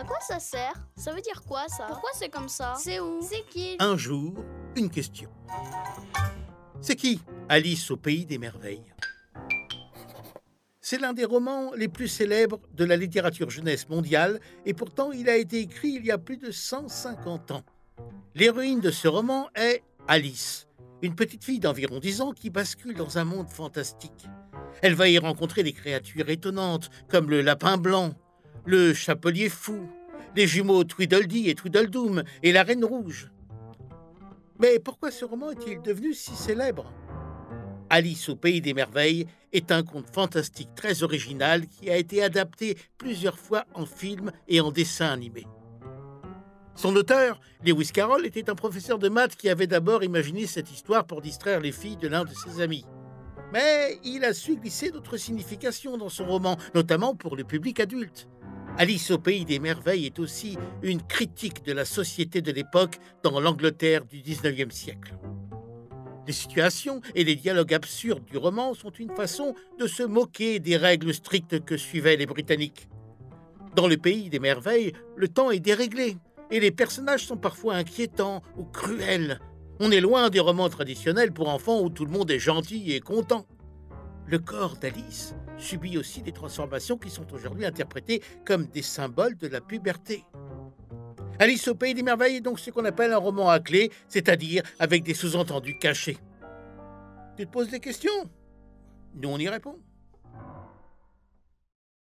À quoi ça sert? Ça veut dire quoi ça? Pourquoi c'est comme ça? C'est où? C'est qui? Un jour, une question. C'est qui Alice au pays des merveilles? C'est l'un des romans les plus célèbres de la littérature jeunesse mondiale et pourtant il a été écrit il y a plus de 150 ans. L'héroïne de ce roman est Alice, une petite fille d'environ 10 ans qui bascule dans un monde fantastique. Elle va y rencontrer des créatures étonnantes comme le lapin blanc, le chapelier fou, les jumeaux Tweedledee et Tweedledum et la reine rouge. Mais pourquoi ce roman est-il devenu si célèbre? Alice au pays des merveilles est un conte fantastique très original qui a été adapté plusieurs fois en film et en dessin animé. Son auteur, Lewis Carroll, était un professeur de maths qui avait d'abord imaginé cette histoire pour distraire les filles de l'un de ses amis. Mais il a su glisser d'autres significations dans son roman, notamment pour le public adulte. Alice au pays des merveilles est aussi une critique de la société de l'époque dans l'Angleterre du XIXe siècle. Les situations et les dialogues absurdes du roman sont une façon de se moquer des règles strictes que suivaient les Britanniques. Dans le pays des merveilles, le temps est déréglé et les personnages sont parfois inquiétants ou cruels. On est loin des romans traditionnels pour enfants où tout le monde est gentil et content. Le corps d'Alice subit aussi des transformations qui sont aujourd'hui interprétées comme des symboles de la puberté. Alice au pays des merveilles est donc ce qu'on appelle un roman à clé, c'est-à-dire avec des sous-entendus cachés. Tu te poses des questions? Nous, on y répond.